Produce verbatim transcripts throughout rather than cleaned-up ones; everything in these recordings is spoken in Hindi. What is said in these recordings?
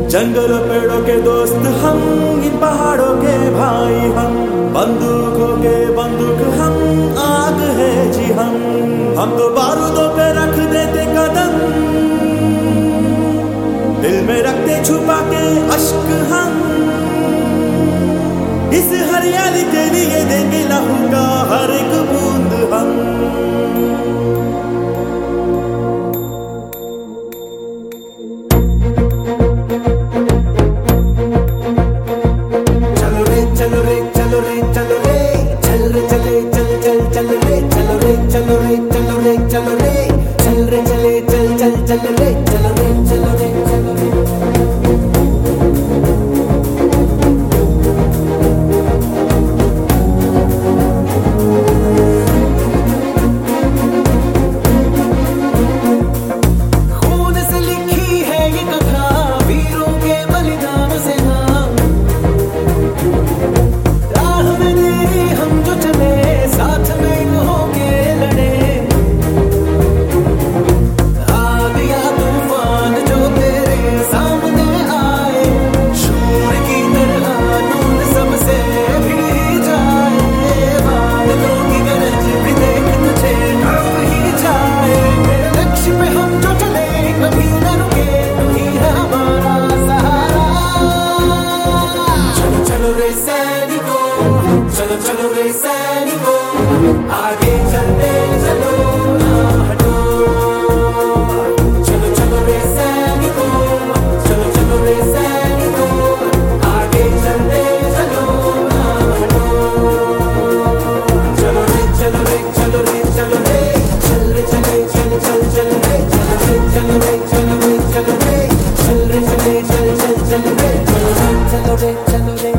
जंगलों पेड़ों के दोस्त हम, इन पहाड़ों के भाई हम, बंदूकों के बंदूक हम, आग है जी हम हम तो बारूदों पे रख देते कदम, दिल में रखते छुपा के अश्क हम, इस हरियाली के लिए देंगे लहू का हर एक बूंद हम। चलो रे चलो रे चलो रे चल रे चले चल चल चल रे चलो रे चलो रे चलो रे चलो रे चल रे चले चल चल चल रे चलो रे चलो रे चलो रे। खून से लिखी है ये कथा वीरों के बलिदान से चलो चलो रे सैनिको आगे चलते चलो ना हटो। चलो चलो रे सैनिको चलो चलो रे सैनिको आगे चलते चलो ना हटो। चलो रे चलो रे चलो रे चलो रे चल रे चले चल चल चल रे चलो रे चलो रे चलो रे चलो रे चल रे चले चल चल चल रे चलो रे चलो रे चलो रे।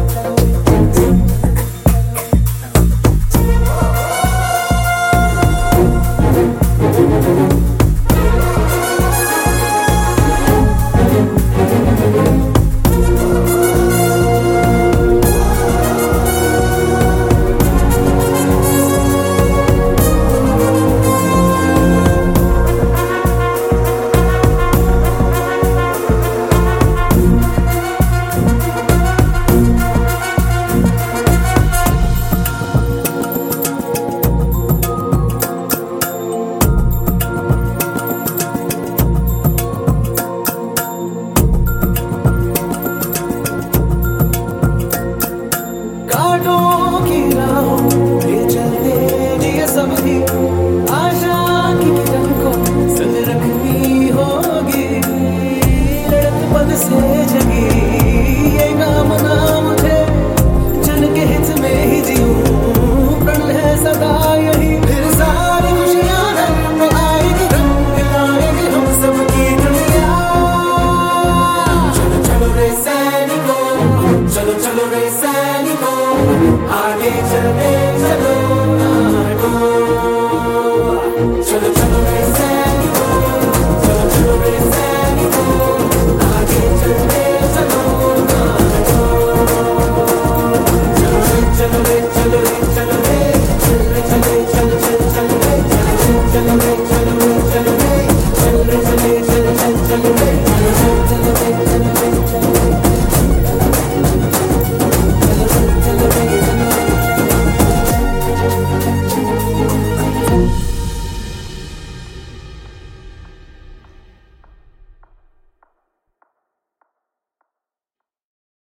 की राहों पे चलते ये सब ही